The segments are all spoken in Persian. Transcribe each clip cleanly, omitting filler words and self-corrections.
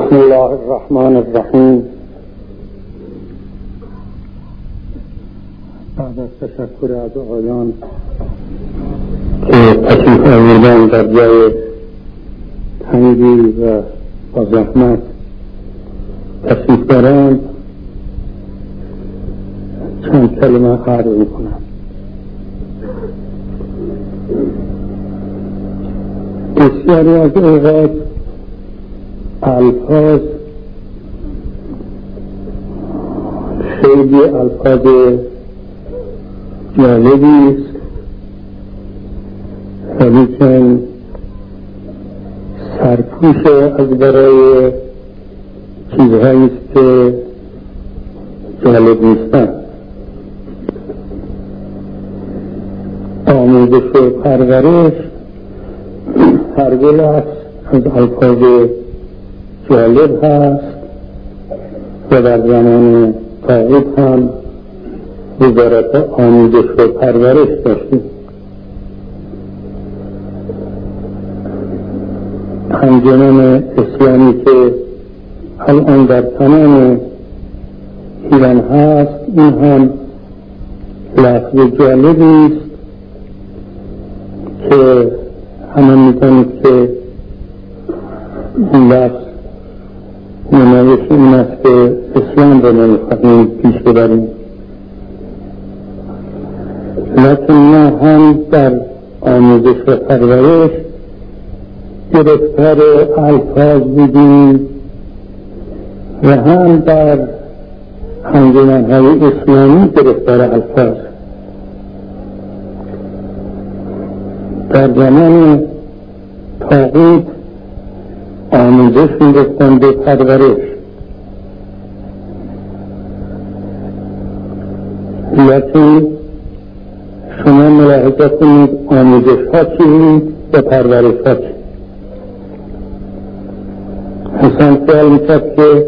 بسم الله الرحمن الرحیم. بعد از تشکر از آقایان که تشریف آوردن در جای تنگی و با زحمت تشریف دارند، چند کلمه عرض میکنم. بسیاری از اوقات الفاظ خیلی الفاظ جالبی است، ولیکن سرپوش از برای چیزهایی است که جالب نیستند. آموزش و پرورش هرگز از الفاظ جالب هست و در زمان طاغوت هم وزارت آموزش و پرورش داشتیم. انجمن اسلامی که الان در تمام ایران هست، این هم لفظ جالبی است که همه می‌دانید که این لفظ نمایش این است که اسلام را نمی‌خواهیم پیش ببریم، لیکن ما هم در آموزش و پرورش گرفتار الفاظ بودیم و هم در انجمن‌های اسلامی گرفتار الفاظ. در زمان طاغوت آموزش می‌گفتند به پرورش، لیکن شما ملاحظه کنید آموزش ها چی بود و پرورش ها چی. حسن سوال می‌کرد که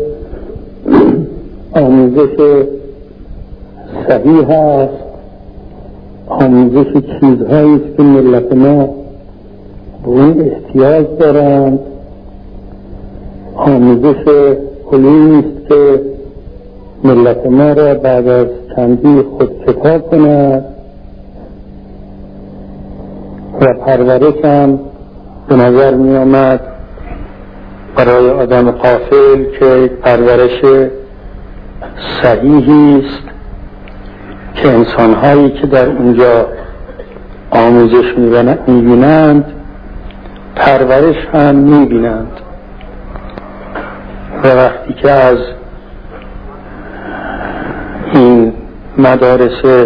آموزش صحیح هست، آموزش چیزهایی است که ملت ما به اون احتیاج دارند، آموزش علومی است که ملت ما را بعد از چندی خودکفا کند، و پرورش هم به نظر می آمد برای آدم غافل که پرورش صحیحی است که انسان‌هایی که در اونجا آموزش می‌بینند پرورش هم می‌بینند. و وقتی که از این مدارس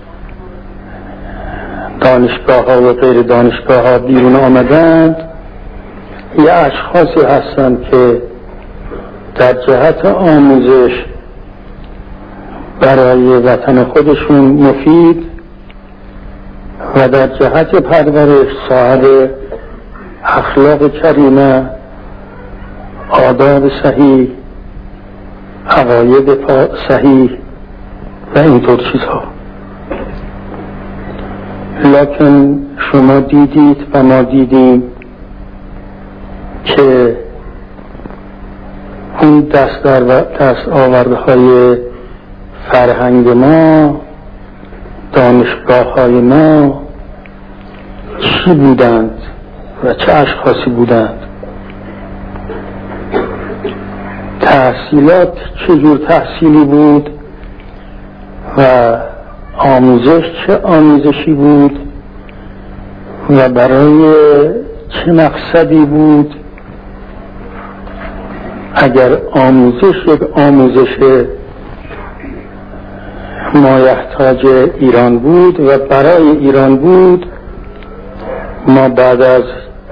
دانشگاه‌ها و غیر دانشگاه‌ها بیرون آمدند، یه اشخاصی هستند که در جهت آموزش برای وطن خودشون مفید و در جهت پرورش صاحب اخلاق کریمه، آداب صحیح، عقاید صحیح و اینطور چیزها. لکن شما دیدید و ما دیدیم که اون دست آوردهای فرهنگ ما، دانشگاه های ما چی بودند و چه اشخاصی بودند؟ تحصیلات چجور تحصیلی بود و آموزش چه آموزشی بود و برای چه مقصدی بود؟ اگر آموزش یک آموزش مایحتاج ایران بود و برای ایران بود، ما بعد از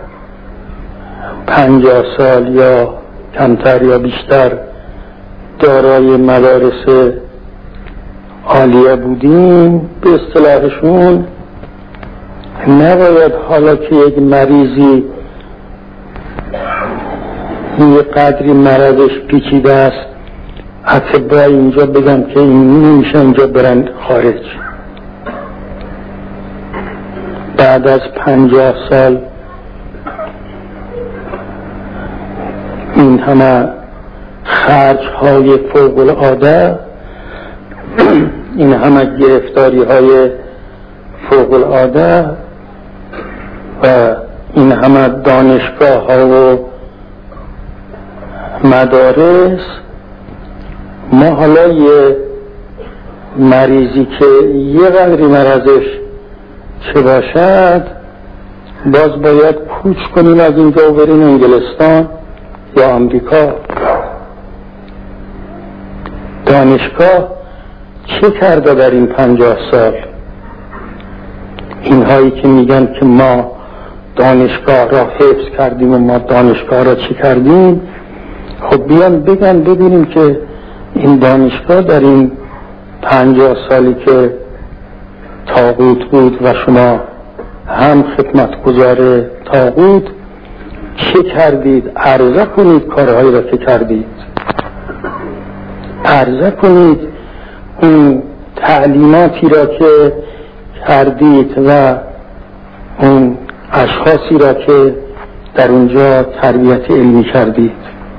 50 سال یا کمتر یا بیشتر دارای مدارس عالیه بودیم. به اصطلاحشون نباید حالا که یک مریضی یه قدری مرضش پیچیده است اطباء اینجا بگم که این نمیشه اینجا برن خارج. بعد از 50 سال این همه خرج‌های فوق العاده، این همه گرفتاری‌های فوق العاده و این همه دانشگاه‌ها و مدارس، ما حالا یه مریضی که یه قدری مرضش چه باشد باز باید کوچ کنیم از اینجا و بریم انگلستان یا آمریکا. دانشگاه چه کرده در این 50 سال؟ اینهایی که میگن که ما دانشگاه را حفظ کردیم و ما دانشگاه را چی کردیم، خب بیان بگن ببینیم که این دانشگاه در این 50 سالی که طاغوت بود و شما هم خدمتگزار طاغوت چه کردید؟ عرضه کنید کارهایی را که کردید، عرضه کنید اون تعلیماتی را که کردید و اون اشخاصی را که در اونجا تربیت علمی کردید.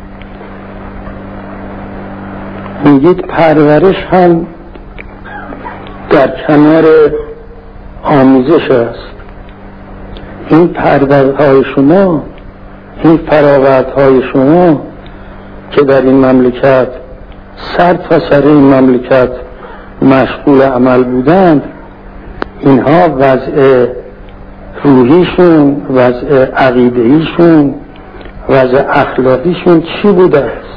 میگید پرورش هم در کنار آموزش است. این پروردهای شما، این فراوردهای شما که در این مملکت سر تا سر این مملکت مشغول عمل بودند، اینها وضع روحیشون، وضع عقیدهیشون، وضع اخلاقیشون چی بوده است؟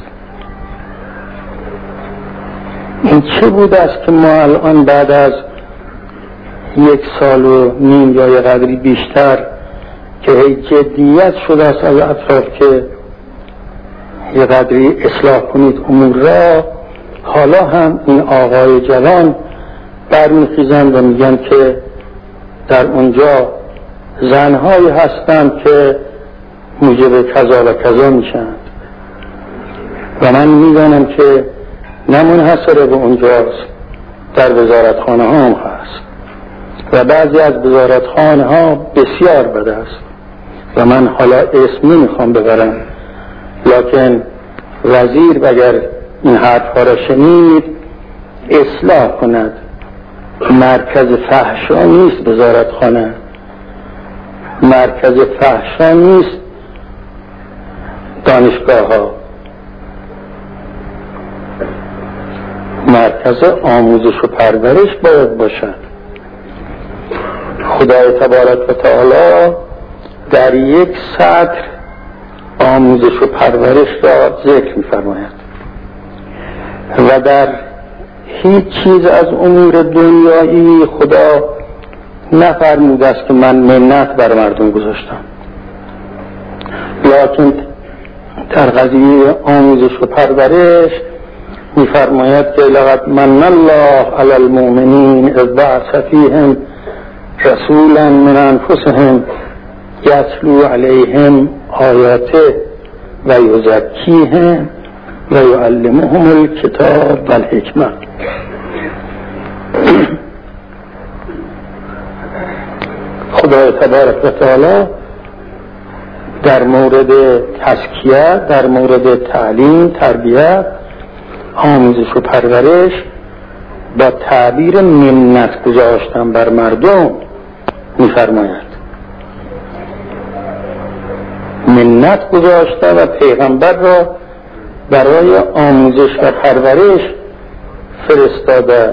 این چه بوده است که ما الان بعد از 1 سال و نیم یا یه قدری بیشتر که جدیت شده است از اطراف که یه قدری اصلاح کنید امور را، حالا هم این آقای جوان برمیخیزند و میگن که در اونجا زنهایی هستند که موجب کذا و کذا میشن و من میدانم که نه منحصر به اونجاست، در وزارتخانه ها هم هست و بعضی از وزارتخانه ها بسیار بد است و من حالا اسم نمیخوام ببرم، لکن وزیر اگر این حرف ها را شنید اصلاح کند. مرکز فحشا نیست وزارتخانه، مرکز فحشا نیست دانشگاه ها، مرکز آموزش و پرورش باید باشد. خدای تبارک و تعالی در 1 سطر آموزش و پرورش را ذکر می‌فرماید و در هیچ چیز از امور دنیایی خدا نفرموده است که من منت بر مردم گذاشتم، لکن در قضیه آموزش و پرورش می‌فرماید که لقد من الله علی المؤمنین اذ بعث فیهم رسولا من انفسهم یتلو علیهم آیاته و یزکیهم و یعلمهم الکتاب و الحکمه. خدای تبارک و تعالی در مورد تزکیه، در مورد تعلیم، تربیت، آموزش و پرورش با تعبیر منت گذاشتن بر مردم می‌فرماید. منت گذاشته و پیغمبر را برای آموزش و پرورش فرستاده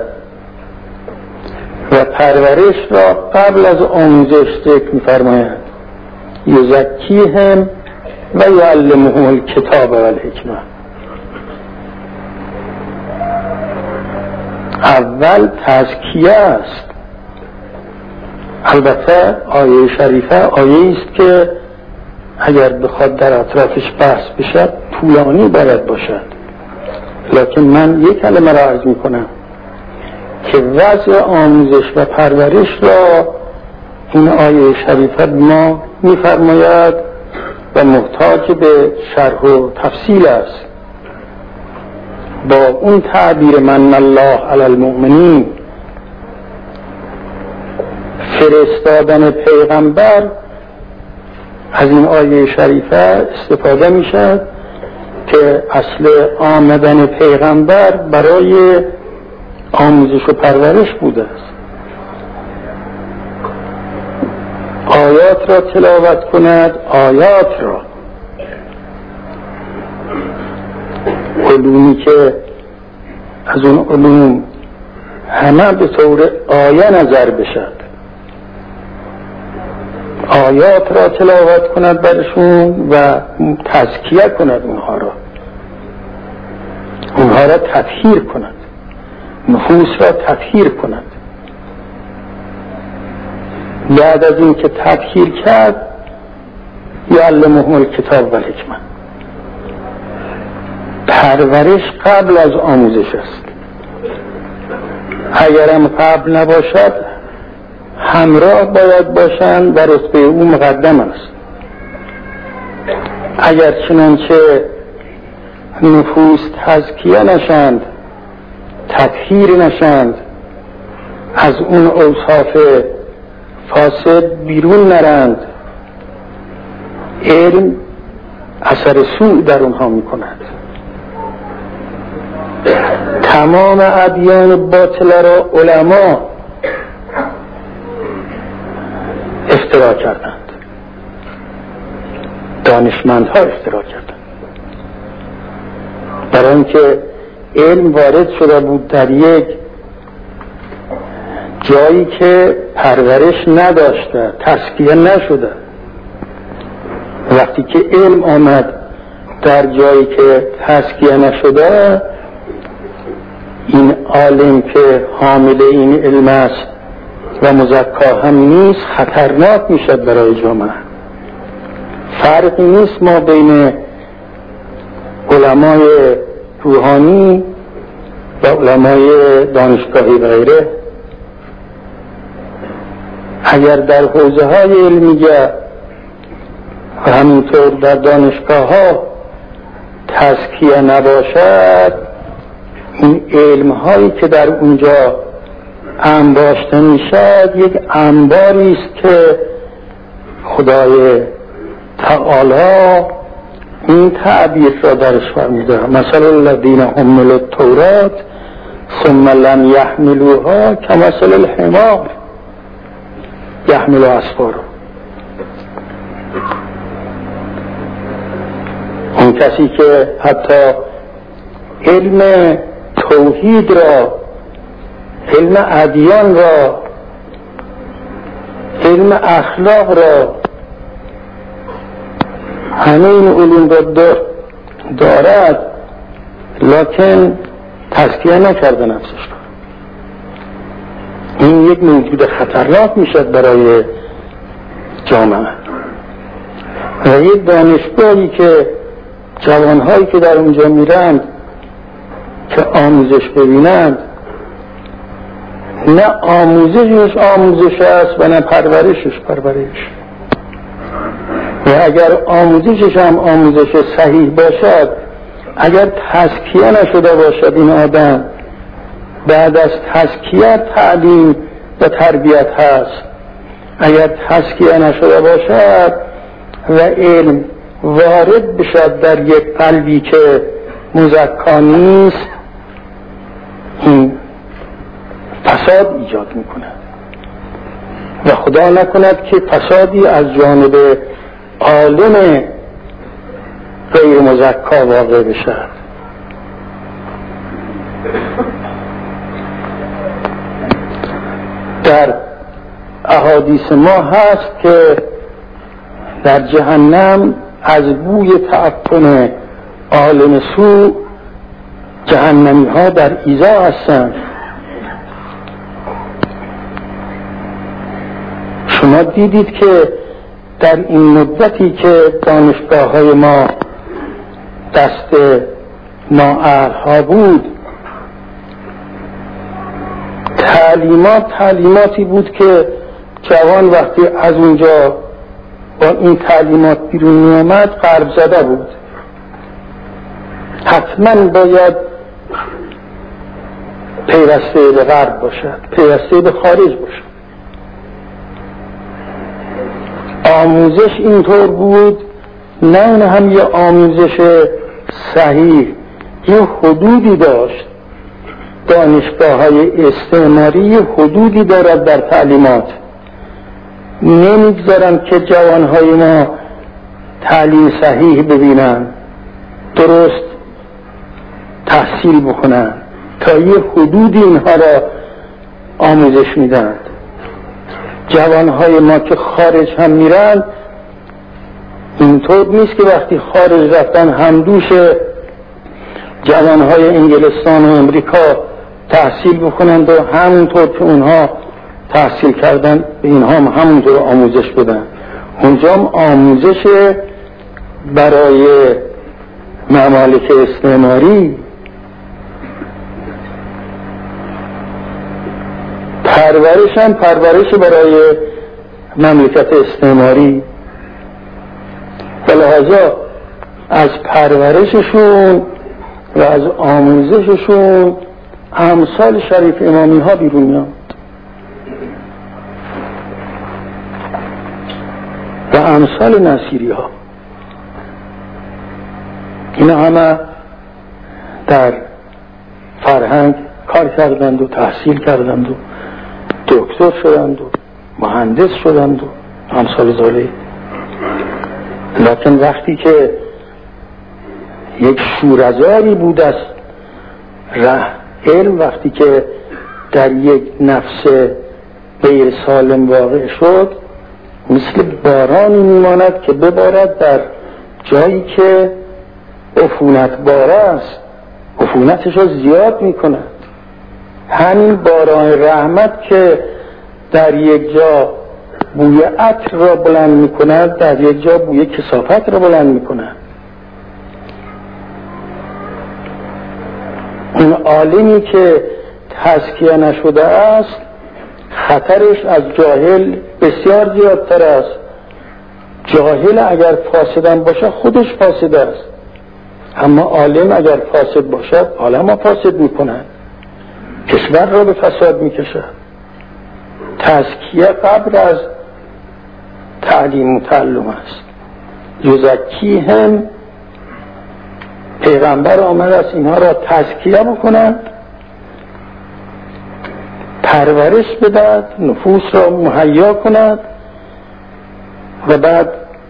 و پرورش را قبل از آموزش ذکر می‌فرماید. یزکیهم و یعلمهم الکتاب و الحکمه. اول تزکیه است. البته آیه شریفه آیه است که اگر بخواد در اطرافش بحث بشه طولانی باید باشد، لکن من یک کلمه را عرض میکنم که وضع آموزش و پرورش را این آیه شریفه ما میفرماید و محتاج به شرح و تفصیل است. با اون تعبیر من الله علی المؤمنین، فرستادن پیغمبر، از این آیه شریفه استفاده می شد که اصل آمدن پیغمبر برای آموزش و پرورش بوده است. آیات را تلاوت کند، آیات را، علومی که از اون علوم همه به طور آیه نظر بشد، آیات را تلاوت کند برشون و تزکیه کند اونها را تطهیر کند، نفوس را تطهیر کند. بعد از این که تطهیر کرد، یعلمهم الکتاب و الحکمه. پرورش قبل از آموزش است. اگرم قبل نباشد همراه باید باشند و رتبه او مقدم است. اگر چنانچه نفوس تزکیه نشند، تطهیر نشند، از اون اوصاف فاسد بیرون نرند، علم اثر سوء در اونها می کند. تمام ادیان باطل را علما اختراع کردند، دانشمندها اختراع کردند، برای اینکه علم وارد شده بود در یک جایی که پرورش نداشته، تزکیه نشده. وقتی که علم آمد در جایی که تزکیه نشده، این عالم که حامل این علم است و مزکا هم نیست، خطرناک میشد برای جامعه. فرقی نیست ما بین علمای روحانی و علمای دانشگاهی و غیره. اگر در حوزه های علمیه و همینطور در دانشگاه ها تزکیه نباشد، این علم هایی که در اونجا انباشته میشد یک انباری است که خدای تعالی این تعبیر را درش فرموده: مثل الذین حملوا التوراة ثم لم یحملوها کمثل الحمار یحمل اسفارا. اون کسی که حتی علم توحید را، علم ادیان را، علم اخلاق را، همه این علوم را دارد، لکن تزکیه نکرده نفسش را، این یک موجود خطرناک میشد برای جامعه. و یک دانشگاهی که جوانهایی که در اونجا میرند که آموزش ببینند، نه آموزشش آموزش است و نه پرورشش پرورش. و اگر آموزشش هم آموزش صحیح باشد، اگر تزکیه نشده باشد این آدم، بعد از تزکیه تعلیم و تربیت هست. اگر تزکیه نشده باشد و علم وارد بشد در یک قلبی که مزکا نیست، این فساد ایجاد میکنه و خدا نکند که فسادی از جانب عالم غیر مزکا واقع بشد. در احادیث ما هست که در جهنم از بوی تعفن عالم سوء جهنمی ها در ایذا هستند. شما دیدید که در این مدتی که دانشگاه های ما دست نااهل ها بود، تعلیماتی بود که جوان وقتی از اونجا با این تعلیمات بیرون می آمد قلب زده بود. حتما باید پیوسته به غرب باشد، پیوسته به خارج باشد. آموزش اینطور بود، نه این هم یه آموزش صحیح یه حدودی داشت. دانشگاه‌های استعماری یه حدودی دارد در تعلیمات، نمیگذارن که جوانهای ما تعلیم صحیح ببینن، درست تحصیل بکنن، تا یه حدودی اینها را آموزش میدن. جوانهای ما که خارج هم میرن اینطور نیست که وقتی خارج رفتن همدوش جوانهای انگلستان و امریکا تحصیل بکنند و همونطور که اونها تحصیل کردن به اینها هم همونطور آموزش بدن. اونجا هم آموزش برای ممالک استعماری، پرورش هم پرورش برای مملکت استعماری. و لحاظا از پرورششون و از آموزششون امثال شریف امامی ها بیرون میاد و امثال نصیری ها. اینا همه در فرهنگ کار کردند و تحصیل کردند و دکتر شدند و مهندس شدند و امثال ذاله. لکن وقتی که یک شورزاری بود از علم، وقتی که در یک نفس غیر سالم واقع شد، مثل بارانی میماند که ببارد در جایی که عفونت باره است، عفونتش رو زیاد میکند. همین باران رحمت که در یک جا بوی عطر را بلند میکند، در یک جا بوی کثافت را بلند میکند. اون عالمی که تزکیه نشده است خطرش از جاهل بسیار زیادتر است. جاهل اگر فاسدم باشه خودش فاسد است، اما عالم اگر فاسد باشد عالم را فاسد میکند، کشور را به فساد میکشد. تزکیه قبل از تعلیم و تعلم است. یزکی هم پیغمبر آمد است اینها را تزکیه بکنند، پرورش بدهد، نفوس را مهیا کند و بعد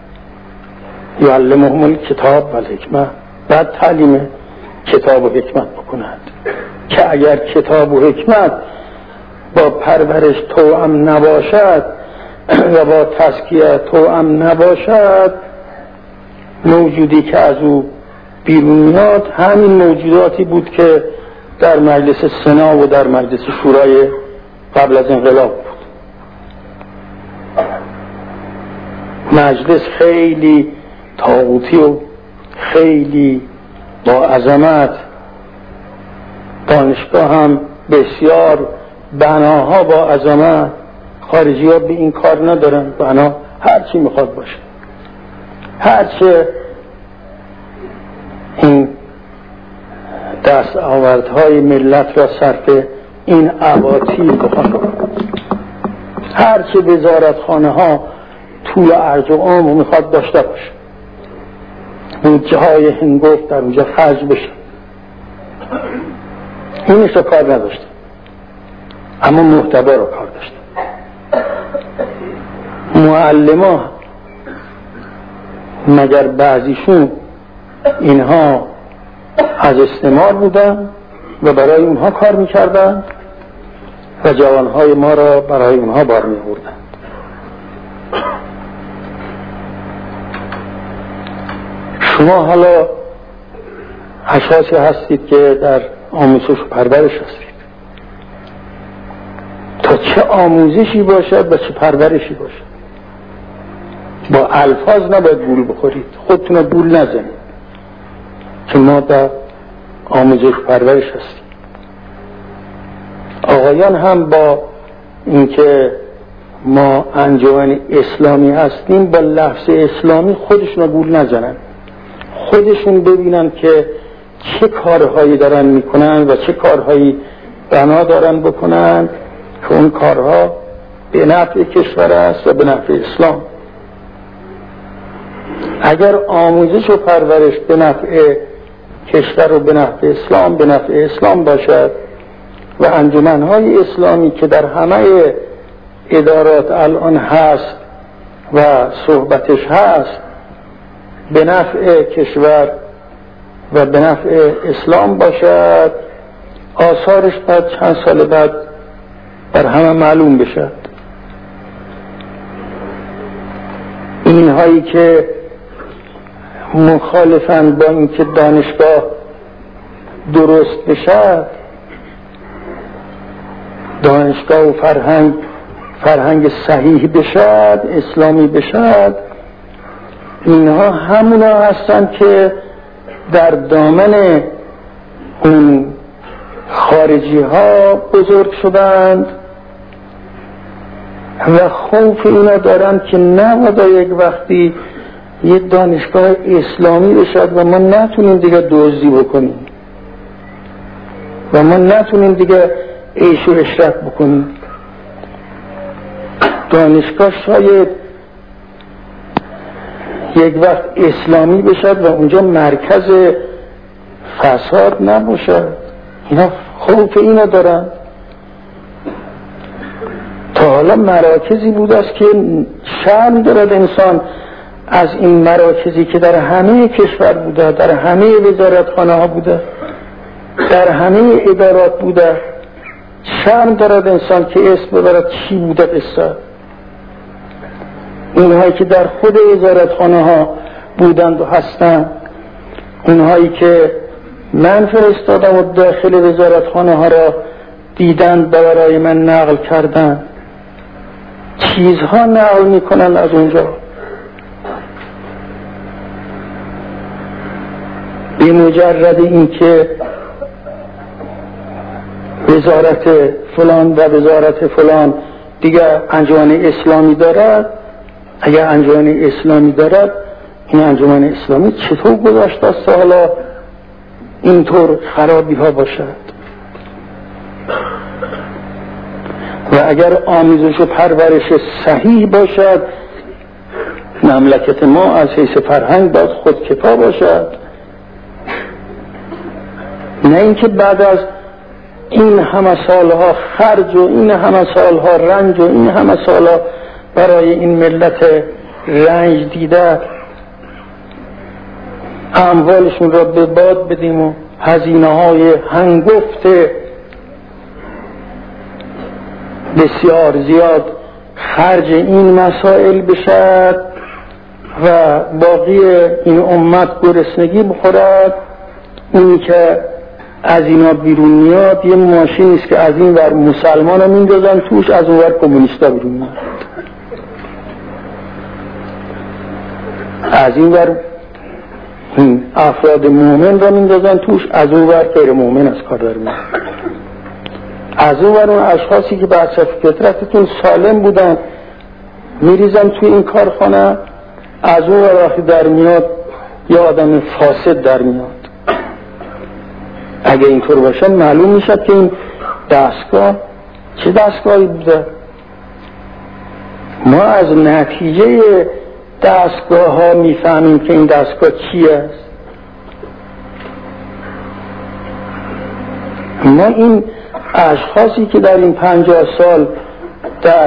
یعلمهم الکتاب و الحکمه، بعد تعلیم کتاب و حکمت بکند. که اگر کتاب و حکمت با پرورش توأم نباشد و با تزکیه توأم نباشد، موجودی که از او بیرون میاد همین موجوداتی بود که در مجلس سنا و در مجلس شورای قبل از انقلاب بود. مجلس خیلی طاغوتی و خیلی با عظمت، دانشگاه هم بسیار بناها با عظمت. خارجی ها به این کار ندارن، بنا هرچی میخواد باشه، هرچه این دست آوردهای ملت را صرف این اباطیل بخوان، هرچه وزارتخانه ها طول ارج و عمر میخواد داشته باشه، بودجه های هنگفت در اونجا خرج بشه، اینش رو کار نداشته، اما محتوا رو کار داشته. معلم ها مگر بعضیشون اینها از استعمار بودن و برای اونها کار میکردن و جوانهای ما را برای اونها بار میبردن. شما حالا اشخاصی هستید که در آموزش و پرورش هستید، تا چه آموزشی باشد و چه پرورشی باشد، با الفاظ نباید گول بخورید، خودتون رو گول نزنید که ما در آموزش و پرورش هستیم. آقایان هم با اینکه ما انجمن اسلامی هستیم با لفظ اسلامی خودشون رو گول نزنن، خودشون ببینن که چه کارهایی دارن میکنن و چه کارهایی بنا دارن بکنن که اون کارها به نفع کشور است و به نفع اسلام. اگر آموزش و پرورش به نفع کشور رو به نفع اسلام باشد و انجمن‌های اسلامی که در همه ادارات الان هست و صحبتش هست به نفع کشور و به نفع اسلام باشد، آثارش بعد چند سال بعد بر همه معلوم بشد. اینهایی که مخالفن با اینکه دانشگاه درست بشد، دانشگاه و فرهنگ صحیح بشد، اسلامی بشد، اینها همونا هستن که در دامن اون خارجی ها بزرگ شدند و خوف اینا دارن که نبادا یک وقتی یه دانشگاه اسلامی بشد و ما نتونیم دیگه دزدی بکنیم و ما نتونیم دیگه عیش و عشرت بکنیم. دانشگاه شاید یک وقت اسلامی بشد و اونجا مرکز فساد نباشد. اینا خوف اینا دارن. تا حالا مراکزی بود است که شرم دارد انسان از این مراکزی که در همه کشور بوده، در همه وزارتخانه ها بوده، در همه ادارات بوده، شرم دارد انسان که اسم ببرد چی بوده قصه. اونهایی که در خود وزارتخانه ها بودند و هستند، اونهایی که من فرستادم و داخل وزارتخانه ها را دیدند برای من نقل کردند، چیزها نقل میکنن از اونجا. به مجرد اینکه وزارت فلان و وزارت فلان دیگه انجمن اسلامی دارد، اگر انجمن اسلامی دارد، این انجمن اسلامی چطور گذاشته است حالا اینطور خرابی ها باشد؟ و اگر آموزش و پرورش صحیح باشد، مملکت ما از حیث فرهنگ باید خودکفا باشد، نه اینکه بعد از این همه سالها خرج و این همه سالها رنج و این همه سالها برای این ملت رنج دیده اموالشون را به باد بدیم و هزینه های هنگفت بسیار زیاد خرج این مسائل بشد و باقی این امت گرسنگی بخورد. اونی که از اینا بیرون میاد یه ماشینی است که از این ور مسلمان ها میندازن توش، از اون ور کمونیستا بیرون میاد. از این ور افراد مومن را میندازن توش، از اون ور غیر مومن از کار در میاد. از اون ور اون اشخاصی که بحث فطرتتون سالم بودن میریزن توی این کارخانه، از اون ور وقتی در میاد یه آدم فاسد در میاد. اگه اینطور باشه معلوم میشد که این دستگاه چه دستگاهی بوده. ما از نتیجه دستگاه ها میفهمیم که این دستگاه چی است. ما این اشخاصی که در این 50 سال در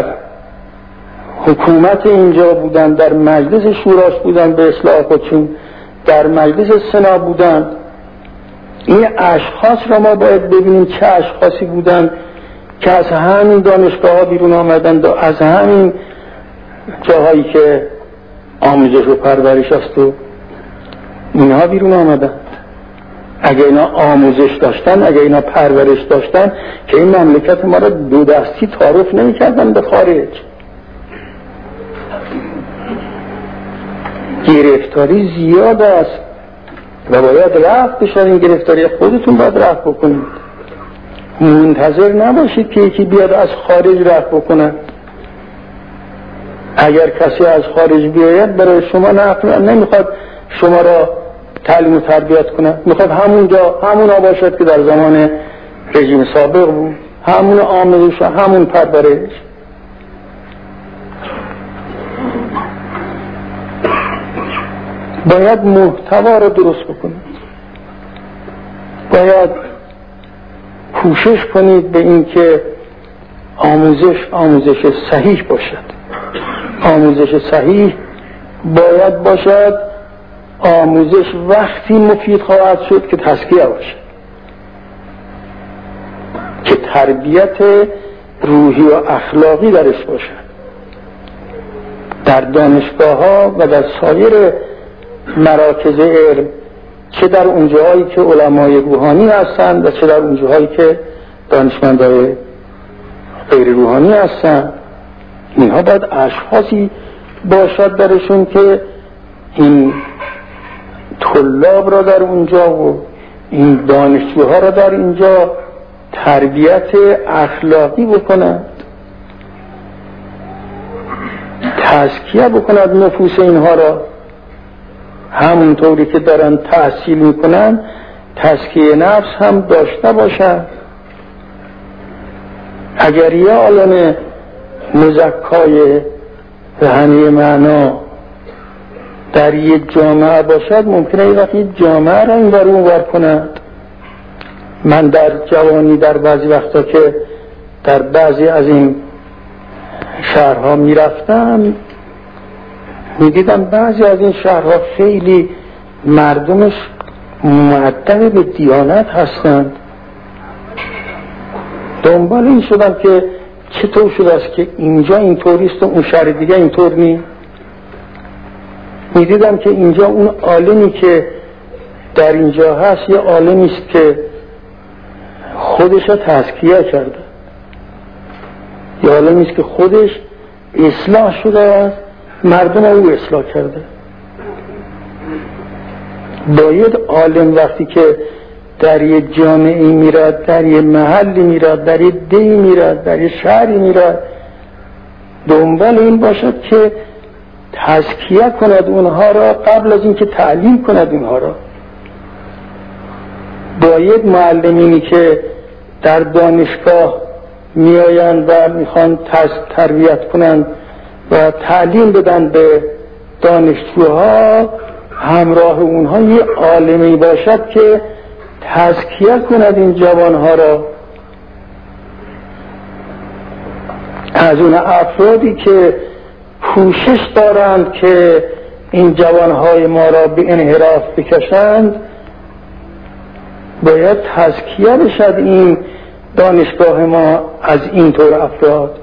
حکومت اینجا بودن، در مجلس شوراش بودن به اصلاح خودشون، در مجلس سنا بودن، این اشخاص را ما باید ببینیم چه اشخاصی بودن که از همین دانشگاه ها بیرون آمدند و از همین جاهایی که آموزش و پرورش است و اینها بیرون آمدند. اگه اینا آموزش داشتن، اگه اینا پرورش داشتن، که این مملکت ما را دو دستی تعارف نمی کردن به خارج. گرفتاری زیاد است و باید رفت بشن. این گرفتاری خودتون باید رفت بکنید. منتظر نباشید که یکی بیاد از خارج رفت بکنه. اگر کسی از خارج بیاید برای شما نمیخواد شما را تعلیم و تربیت کنه، میخواد همونا باشد که در زمان رژیم سابق بود، همون آموزش و همون پرورش. باید محتوا را درست بکنید. باید کوشش کنید به این که آموزش صحیح باشد. آموزش صحیح باید باشد آموزش وقتی مفید خواهد شد که تزکیه باشد، که تربیت روحی و اخلاقی درش باشد. در دانشگاه ها و در سایر مراکز علم، چه در اونجاهایی که علمای روحانی هستند و چه در اونجاهایی که دانشمندای غیر روحانی هستند، اینها باید اشخاصی باشد درشون که این طلاب را در اونجا و این دانشجوها را در اینجا تربیت اخلاقی بکنند، تزکیه بکند نفوس اینها را، همونطوری که دارن تحصیل میکنن تزکیه نفس هم داشته باشند. اگر یه عالم مزکای به همه معنا در یک جامعه باشد، ممکنه یه وقتی جامعه را این ور اون ور کند. من در جوانی در بعضی وقتا که در بعضی از این شهرها میرفتم، میدیدم بعضی از این شهرها خیلی مردمش مؤدب به دیانت هستند. دنبال این شدم که چطور شده است که اینجا اینطوریست و اون شهر دیگه اینطور نیست. میدیدم که اینجا اون عالمی که در اینجا هست یه عالمی است که خودش را تزکیه کرده، یه عالمی است که خودش اصلاح شده است، مردم او اصلاح کرده. باید عالم وقتی که در یه جامعه میرد، در یه محلی میرد، در یه دی میرد، در یه شهری میرد، دنبال این باشد که تزکیه کند اونها را قبل از اینکه تعلیم کند اونها را. باید معلمینی که در دانشگاه میآیند و میخوان تربیت کنند و تعلیم بدن به دانشجوها، همراه اونها یه عالمی باشد که تزکیه کند این جوانها را از اون افرادی که کوشش دارند که این جوانهای ما را به انحراف بکشند. باید تزکیه بشد این دانشگاه ما از این طور افراد.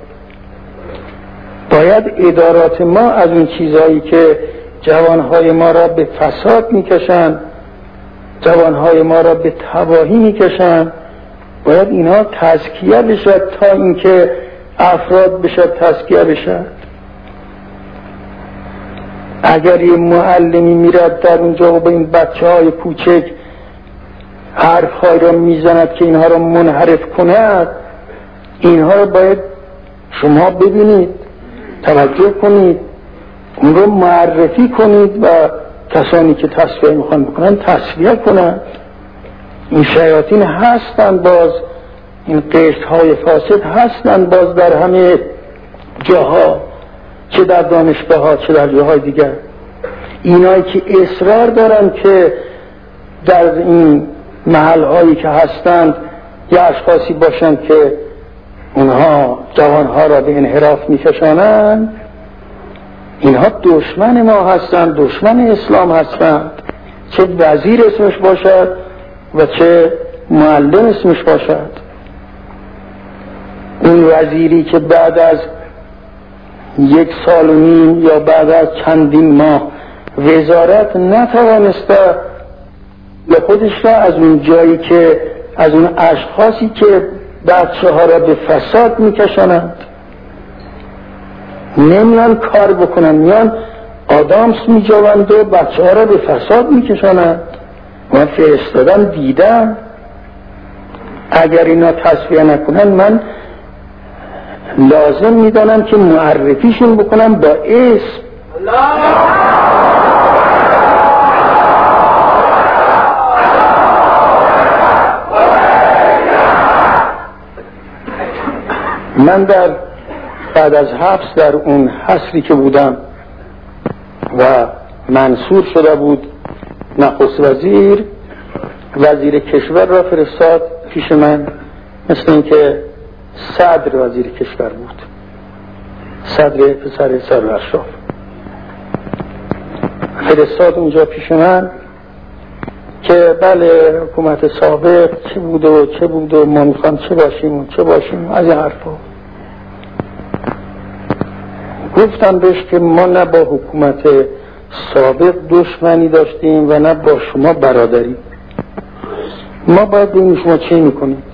باید ادارات ما از اون چیزهایی که جوانهای ما را به فساد میکشند، جوانهای ما را به تباهی میکشند، باید اینها تزکیه بشد تا اینکه افراد بشد تزکیه بشد. اگر یه معلمی میرد در اونجا و به این بچه های کوچک حرفهای را میزند که اینها را منحرف کند، اینها را باید شما ببینید، توجه کنید، اون رو معرفی کنید و کسانی که تصفیه میخوان بکنن تصفیه کنند. این شیاطین هستند، باز این قشت های فاسد هستند باز در همه جاها، چه در دانشگاه ها چه در جاهای دیگر. اینایی که اصرار دارن که در این محل هایی که هستند یه اشخاصی باشند که اونها جوانها را به انحراف میکشانند، اینها دشمن ما هستند، دشمن اسلام هستند، چه وزیر اسمش باشد و چه معلم اسمش باشد. اون وزیری که بعد از 1 سال و نیم یا بعد از چندین ماه وزارت نتوانسته به خودش را از اون جایی که از اون اشخاصی که بچه ها را به فساد میکشانند نمیان کار بکنن، میان آدامس میجوند و بچه ها را به فساد میکشانند. من فرستادم دیدم، اگر اینا تصفیه نکنن من لازم میدانم که معرفیشون بکنم با اسم. من بعد از حبس در اون حصری که بودم و منصور شده بود نخست وزیر، وزیر کشور را فرستاد پیش من، مثل اینکه صدر وزیر کشور بود، صدر پسر سرورشاه، فرستاد اونجا پیش من که بله حکومت سابق چه بود و ما میخوام چه باشیم از این حرفا. گفتم بهش که ما نه با حکومت سابق دشمنی داشتیم و نه با شما برادری، ما باید ببینیم شما چه میکنید.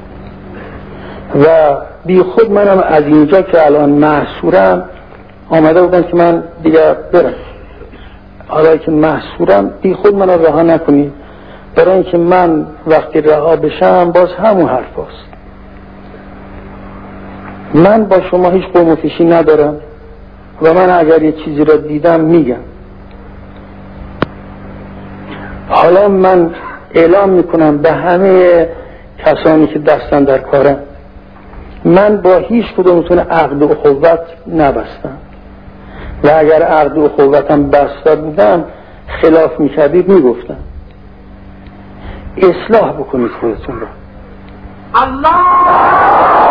و بی خود منم از اینجا که الان محصورم آمده بودم که من دیگه برم، حالا که محصورم بی خود من رها نکنید، برای اینکه من وقتی رها بشم باز همون حرف هست. من با شما هیچ قوم و خویشی ندارم و من اگر یه چیزی را دیدم میگم. حالا من اعلام میکنم به همه کسانی که دستن در کارم، من با هیچ کدومتون عقد و اخوت نبستم و اگر عقد و اخوتم بسته بودم خلاف میکردید میگفتم. اصلاح بکنید خودتون را. الله